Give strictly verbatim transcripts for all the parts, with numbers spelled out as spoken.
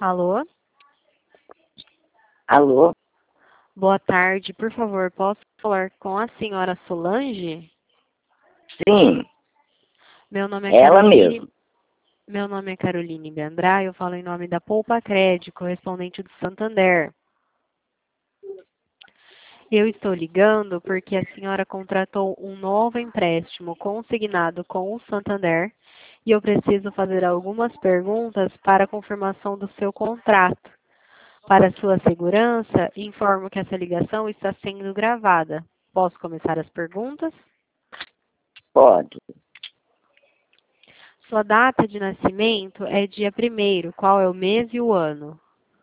Alô? Alô? Boa tarde. Por favor, posso falar com a senhora Solange? Sim, Meu nome é ela Caroline. mesmo. Meu nome é Caroline Beandrai, eu falo em nome da Poupa Crédito, correspondente do Santander. Eu estou ligando porque a senhora contratou um novo empréstimo consignado com o Santander e eu preciso fazer algumas perguntas para a confirmação do seu contrato. Para sua segurança, informo que essa ligação está sendo gravada. Posso começar as perguntas? Pode. Sua data de nascimento é dia primeiro. Qual é o mês e o ano?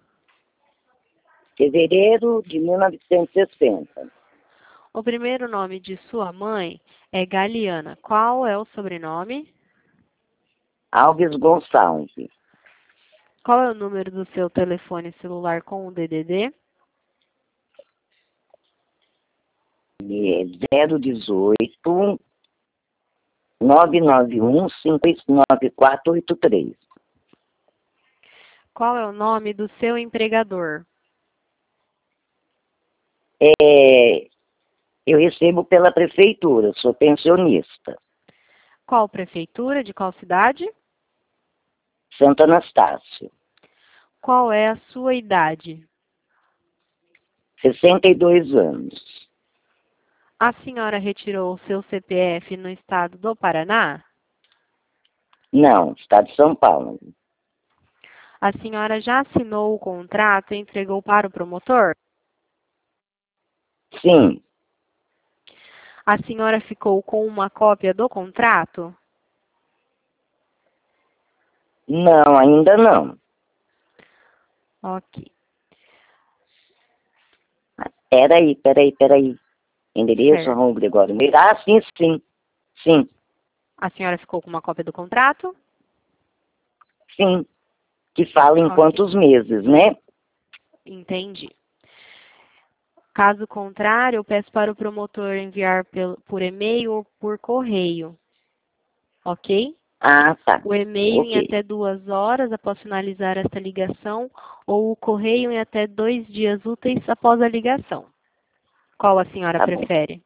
Fevereiro de mil novecentos e sessenta. O primeiro nome de sua mãe é Galiana. Qual é o sobrenome? Alves Gonçalves. Qual é o número do seu telefone celular com o D D D? zero dezoito, nove nove um, cinco nove quatro oito três. Qual é o nome do seu empregador? É, eu recebo pela prefeitura, sou pensionista. Qual prefeitura? De qual cidade? Santo Anastácio. Qual é a sua idade? sessenta e dois anos. A senhora retirou o seu C P F no estado do Paraná? Não, estado de São Paulo. A senhora já assinou o contrato e entregou para o promotor? Sim, A senhora ficou com uma cópia do contrato? não, ainda não. Ok. Peraí, peraí, peraí. Endereço, Certo. Rua Gregório Meira. Ah, sim, sim, sim, A senhora ficou com uma cópia do contrato? sim. Que fala em Ok. quantos meses, né? Entendi. Caso contrário, eu peço para o promotor enviar pelo- por e-mail ou por correio. Ok? Ah, tá. O e-mail em Ok. até duas horas após finalizar esta ligação ou o correio em até dois dias úteis após a ligação. Qual a senhora Tá bom. prefere?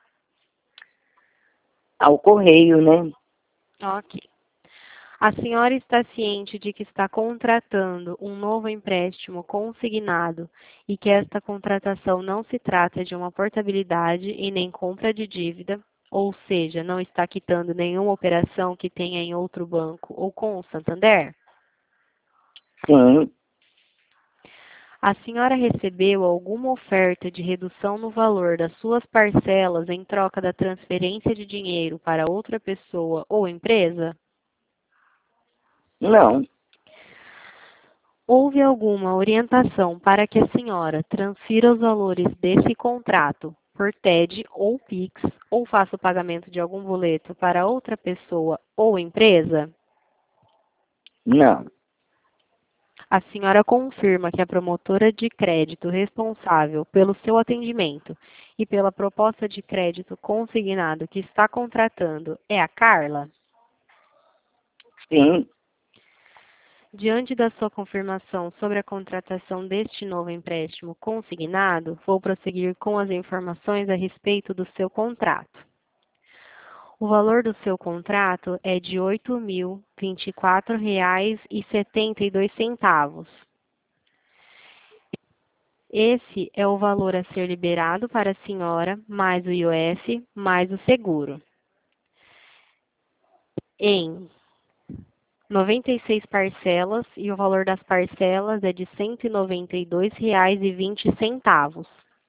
Ao correio, né? Ok. A senhora está ciente de que está contratando um novo empréstimo consignado e que esta contratação não se trata de uma portabilidade e nem compra de dívida, ou seja, não está quitando nenhuma operação que tenha em outro banco ou com o Santander? Sim. A senhora recebeu alguma oferta de redução no valor das suas parcelas em troca da transferência de dinheiro para outra pessoa ou empresa? Não. Houve alguma orientação para que a senhora transfira os valores desse contrato por T E D ou Pix ou faça o pagamento de algum boleto para outra pessoa ou empresa? Não. A senhora confirma que a promotora de crédito responsável pelo seu atendimento e pela proposta de crédito consignado que está contratando é a Carla? Sim. Diante da sua confirmação sobre a contratação deste novo empréstimo consignado, vou prosseguir com as informações a respeito do seu contrato. O valor do seu contrato é de oito mil e vinte e quatro reais e setenta e dois centavos. Esse é o valor a ser liberado para a senhora, mais o I O F, mais o seguro. Em noventa e seis parcelas e o valor das parcelas é de cento e noventa e dois reais e vinte centavos.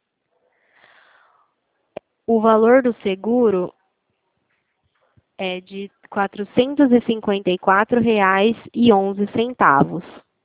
O valor do seguro é de quatrocentos e cinquenta e quatro reais e onze centavos.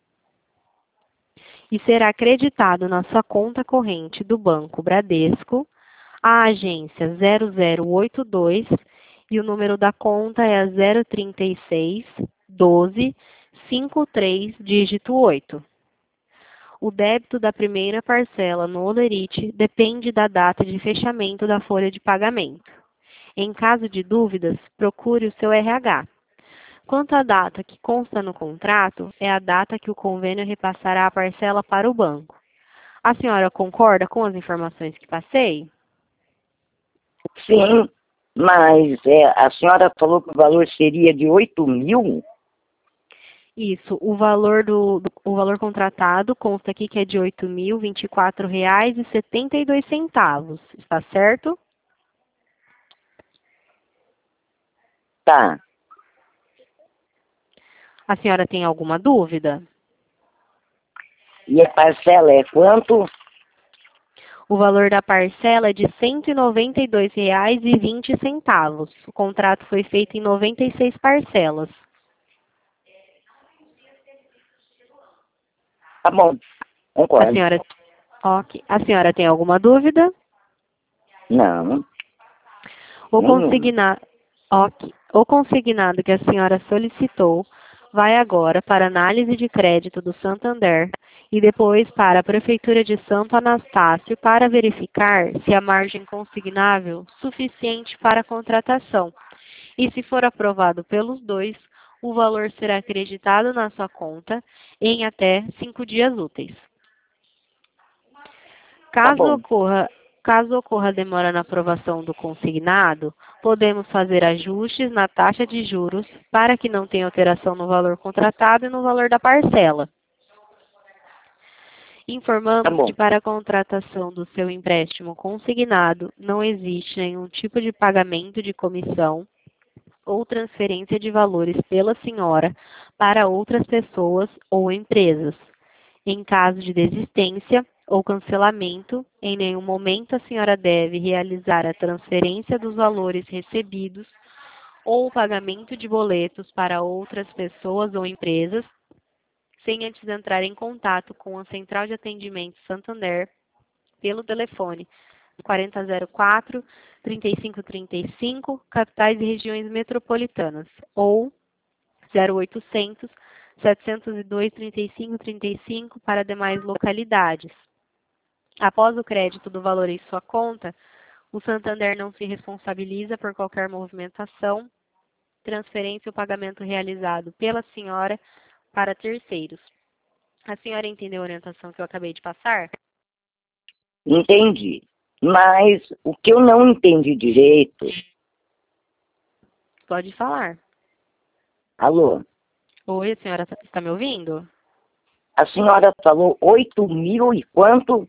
E será acreditado na sua conta corrente do Banco Bradesco, a agência zero zero oito dois e o número da conta é a zero trinta e seis, doze, cinquenta e três, dígito oito. O débito da primeira parcela no Olerite depende da data de fechamento da folha de pagamento. Em caso de dúvidas, procure o seu R H. Quanto à data que consta no contrato, é a data que o convênio repassará a parcela para o banco. A senhora concorda com as informações que passei? Sim, mas é, a senhora falou que o valor seria de oito mil? Isso, o valor do, do o valor contratado consta aqui que é de oito mil e vinte e quatro reais e setenta e dois centavos. Está certo? Tá. A senhora tem alguma dúvida? E a parcela é quanto? O valor da parcela é de cento e noventa e dois reais e vinte centavos. O contrato foi feito em noventa e seis parcelas. Tá bom, A concordo. senhora, ok. A senhora tem alguma dúvida? Não, O nenhuma. consignado, ok. O consignado que a senhora solicitou vai agora para análise de crédito do Santander e depois para a Prefeitura de Santo Anastácio para verificar se a margem consignável suficiente para a contratação. E se for aprovado pelos dois, o valor será acreditado na sua conta em até cinco dias úteis. Tá Caso bom. ocorra, caso ocorra demora na aprovação do consignado, podemos fazer ajustes na taxa de juros para que não tenha alteração no valor contratado e no valor da parcela. Tá Informamos que bom. para a contratação do seu empréstimo consignado não existe nenhum tipo de pagamento de comissão ou transferência de valores pela senhora para outras pessoas ou empresas. Em caso de desistência ou cancelamento, em nenhum momento a senhora deve realizar a transferência dos valores recebidos ou o pagamento de boletos para outras pessoas ou empresas, sem antes entrar em contato com a Central de Atendimento Santander pelo telefone quarenta zero quatro, trinta e cinco trinta e cinco, capitais e regiões metropolitanas, ou zero oitocentos, setecentos e dois, trinta e cinco trinta e cinco para demais localidades. Após o crédito do valor em sua conta, o Santander não se responsabiliza por qualquer movimentação, transferência ou pagamento realizado pela senhora para terceiros. A senhora entendeu a orientação que eu acabei de passar? Entendi. Mas o que eu não entendi direito... Pode falar. Alô? Oi, a senhora está me ouvindo? A senhora falou oito mil e quanto?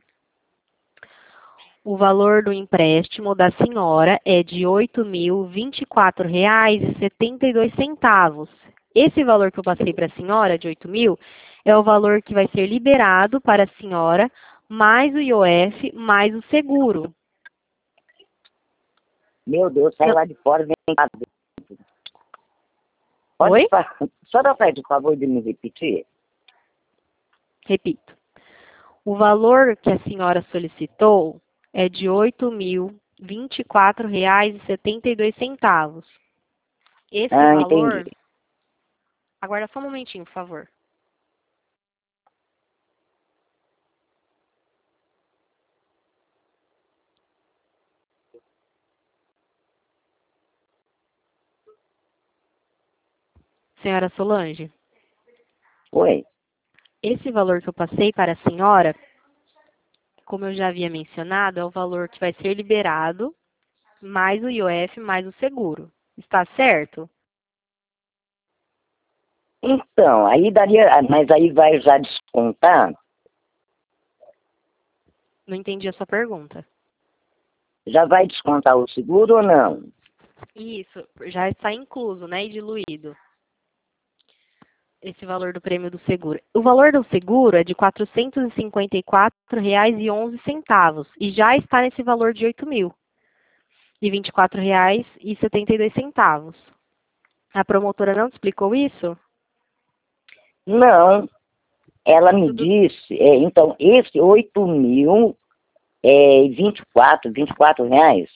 O valor do empréstimo da senhora é de oito mil e vinte e quatro reais e setenta e dois centavos. Esse valor que eu passei para a senhora, de oito mil, é o valor que vai ser liberado para a senhora, mais o I O F, mais o seguro. Meu Deus, sai Não. lá de fora e vem cá dentro. Pode Oi? falar. A senhora faz o favor de me repetir? Repito. O valor que a senhora solicitou é de oito mil e vinte e quatro reais e setenta e dois centavos. Esse Ah, entendi. valor... Aguarda só um momentinho, por favor. Senhora Solange, Oi. esse valor que eu passei para a senhora, como eu já havia mencionado, é o valor que vai ser liberado, mais o I O F, mais o seguro. Está certo? Então, aí daria... Mas aí vai já descontar? Não entendi a sua pergunta. Já vai descontar o seguro ou não? Isso, já está incluso, né, e diluído. Esse valor do prêmio do seguro. O valor do seguro é de quatrocentos e cinquenta e quatro reais e onze centavos e já está nesse valor de oito mil e vinte e quatro reais e setenta e dois centavos. A promotora não te explicou isso? Não. Ela me Tudo disse... É, então, esse oito mil é vinte e quatro, vinte e quatro reais?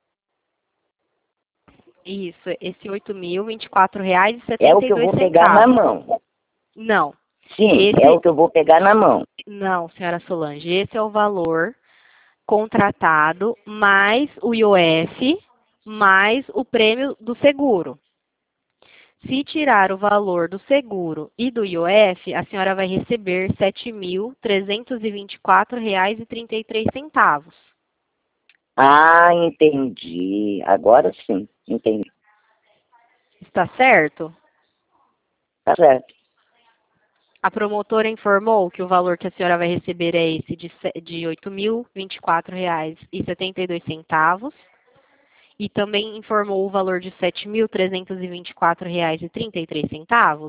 isso, esse oito mil e vinte e quatro reais e É o setenta que e eu dois vou pegar na centavos. mão. Não. Sim, é Esse o que eu vou pegar na mão. não, senhora Solange, esse é o valor contratado mais o I O F mais o prêmio do seguro. Se tirar o valor do seguro e do I O F, a senhora vai receber sete mil trezentos e vinte e quatro reais e trinta e três centavos. Ah, entendi. Agora sim, entendi. Está certo? Tá certo. A promotora informou que o valor que a senhora vai receber é esse de, se- de oito mil vinte e quatro reais e setenta e dois centavos. E também informou o valor de sete mil trezentos e vinte e quatro reais e trinta e três centavos.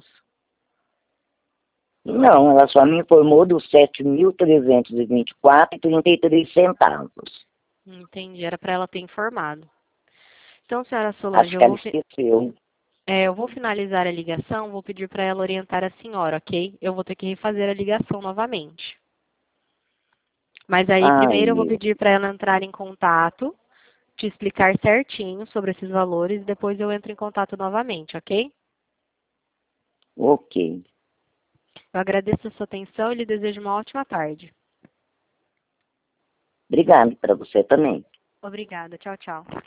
Não, ela só me informou dos sete mil trezentos e vinte e quatro reais e trinta e três centavos. Entendi, era para ela ter informado. Então, senhora Acho Solange, eu que ela vou, fi- esqueceu. é, eu vou finalizar a ligação, vou pedir para ela orientar a senhora, ok? Eu vou ter que refazer a ligação novamente. Mas aí, primeiro, eu vou Ai, pedir para ela entrar em contato, te explicar certinho sobre esses valores, e depois eu entro em contato novamente, ok? ok. Eu agradeço a sua atenção e lhe desejo uma ótima tarde. Obrigado para você também. Obrigada. Tchau, tchau.